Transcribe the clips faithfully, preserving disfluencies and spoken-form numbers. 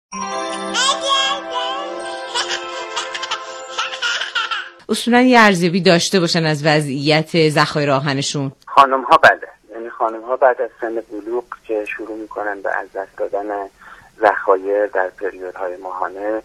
اصولا یه ارزیابی داشته باشن از وضعیت ذخایر آهنشون؟ خانم ها بله، یعنی خانم ها بعد از سن بلوغ که شروع میکنن به از دست دادن ذخایر در پریودهای ماهانه،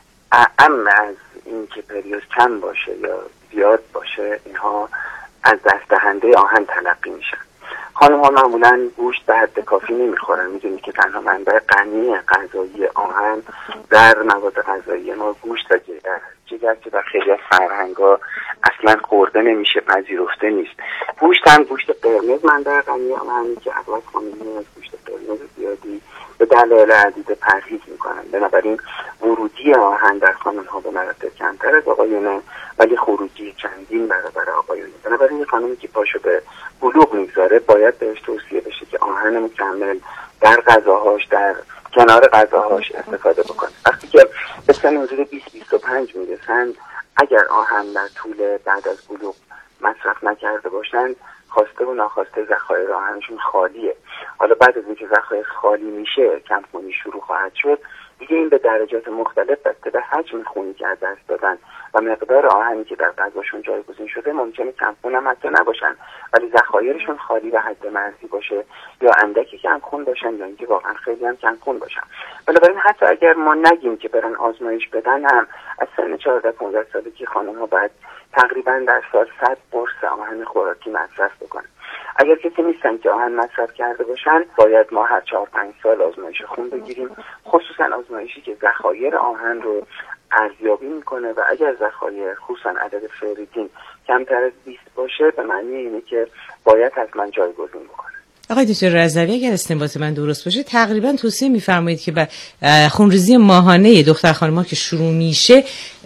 اعم از این که پریود کم باشه یا زیاد باشه، اینها از دست دهنده آهن تلقی میشن. خانم ها معمولا گوشت به حد کافی نمیخورن. میدونی که تنها منبع غنی غذایی آهن در مواد غذایی ما گوشت و جگر جگر که در خیلی از فرهنگ‌ها اصلا خورده نمیشه، پذیرفته نیست. گوشت هم گوشت قرمز منبع غنی آهنی که اغلب خانم‌ها از گوشت قرمز زیادی به دلایل عدید پرهیز میکنن. بنابراین ورودی آهن در خانم‌ها به مراتب کمتر از آقایونه، ولی خروجی چندین برابر آقایونه. بنابراین یه خانمی که پاشو به بلوغ میگذاره باید بهش توصیه بشه که آهن مکمل در غذاهاش، در کنار غذاهاش استفاده بکنه. وقتی که به سن حدود بیست بیست و پنج میرسن، اگر آهن در طول بعد از بلوغ مصرف نکرده باشن، خواسته و ناخواسته ذخایر آهنشون خالیه. حالا بعد از اینکه ذخایر خالی میشه، کمخونی شروع خواهد شد. دیگه این به درجات مختلف بسته به حجم خونی که از دست دادن و مقدار آهنی که در غذاشون جایگزین شده ممکنه کمخون هم حتی نباشن، ولی ذخایرشون خالی و حد مرزی باشه، یا اندکی کمخون باشن یا اینکه واقعا خیلی هم کمخون باشن. بنابراین حتی اگر ما نگیم که برن آزمایش بدن، هم از سن چهارده پانزده سالگی خانم‌ها باید تقریبا در سال صد قرص آهن خوراکی مصرف بکنن. اگر کسی نیستن که آهن مصرف کرده باشن، باید ما هر چهار پنج سال آزمایش خون بگیریم، خصوصا آزمایشی که ذخایر آهن رو ارزیابی میکنه و اگر ذخایر خصوصا عدد فریدین کمتر از بیست باشه، به معنی اینه که باید حتما جایگزین بکنه. آقای دکتر رضوی، اگر استنباط من درست باشه، تقریبا توصیه می‌فرمایید که به خونریزی ماهانه دختر خانم‌ها که شروع میشه،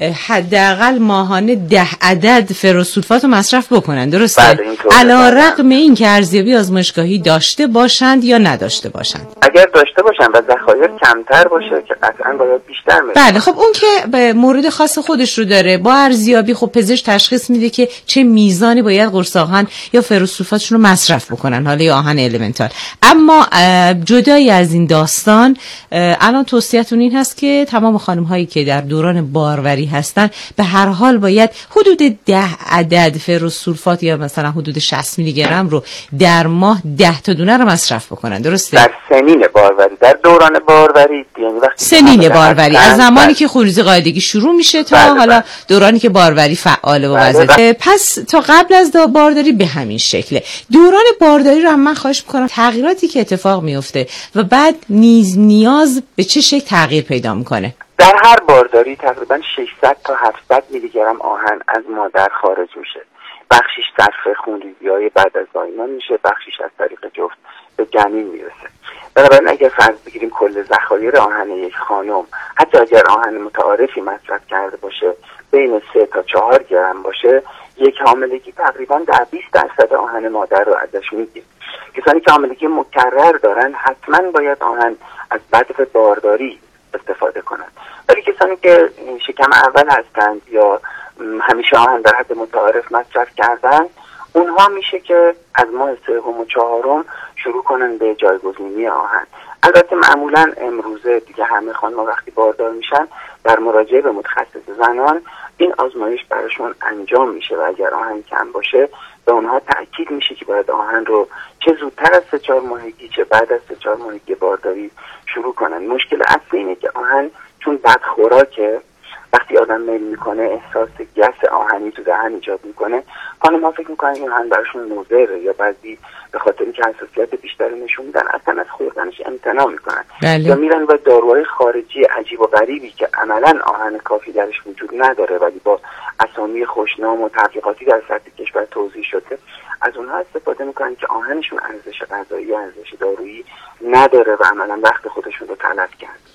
حداقل ماهانه ده عدد فراسولفات رو مصرف بکنن، درسته؟ بله، علی‌رغم این که ارزیابی آزمایشگاهی داشته باشند یا نداشته باشند. اگر داشته باشن و ذخایر کمتر باشه که قطعاً باید بیشتر میشه. بله، خب اون که به مورد خاص خودش رو داره. با ارزیابی خب پزشک تشخیص میده که چه میزانی باید قرص آهن یا فراسولفاتشون رو مصرف بکنن، حالا یا آهن المنتال. اما جدای از این داستان، الان توصیه‌تون این هست که تمام خانم هایی که در دوران باروری هستن به هر حال باید حدود ده عدد فراسولفات یا مثلا حدود شصت میلی گرم رو در ماه ده تا دونه رو مصرف بکنن، درسته؟ در سنین باروری، در دوران باروری، یعنی وقتی سنین باروری از زمانی که خونریزی قاعدگی شروع میشه تا بله حالا بله. دورانی که باروری فعاله و وظیفه. پس تا قبل از بارداری به همین شکله. دوران بارداری رو هم من خواهش میکنم تغییراتی که اتفاق میفته و بعد نیز نیاز به چه شکل تغییر پیدا میکنه. در هر بارداری تقریبا ششصد تا هفتصد میلی گرم آهن از مادر خارج میشه. بخشیش صرف خونریزی‌های بعد از زایمان میشه، بخشیش از طریق جفت به جنین میرسه. بنابراین اگر فرض بگیریم کل ذخایر آهن یک خانم، حتی اگر آهن متعارفی مصرف کرده باشه بین سه تا چهار گرم باشه، یک حاملگی تقریبا در بیست درصد آهن مادر رو ازش میگیره. کسانی که حاملگی مکرر دارن حتما باید آهن از بعد بارداری استفاده کنند. ولی کسانی که شکم اول هستند یا همیشه آهن در حد متعارف مصرف کردن، اونها میشه که از ماه سوم و چهارم شروع کنن به جایگزینی آهن. البته معمولا امروزه دیگه همه خانم‌ها وقتی باردار میشن در مراجعه به متخصص زنان این آزمایش براشون انجام میشه و اگر آهن کم باشه به اونها تأکید میشه که باید آهن رو چه زودتر از سه چهار ماهگی چه بعد از سه چهار ماهگی بارداری شروع کنن. مشکل اصلی اینه که آهن چون بدخوراکه، وقتی آدم میل میکنه احساس گس آهنی تو دهن ایجاد میکنه، خانم‌ها فکر میکنن این آهن براشون مضره یا بعضی به خاطر اینکه حساسیت بیشتری نشون میدن اصلا از خوردنش امتناع میکنن. بله. یا میرن با داروهای خارجی عجیب و غریبی که عملاً آهن کافی درش وجود نداره ولی با اسامی خوشنام و تبلیغاتی در سطح کشور توزیع شده، از اونها استفاده میکنن که آهنشون ارزش غذایی، ارزش دارویی نداره و عملاً وقت خودشون رو تلف کرد.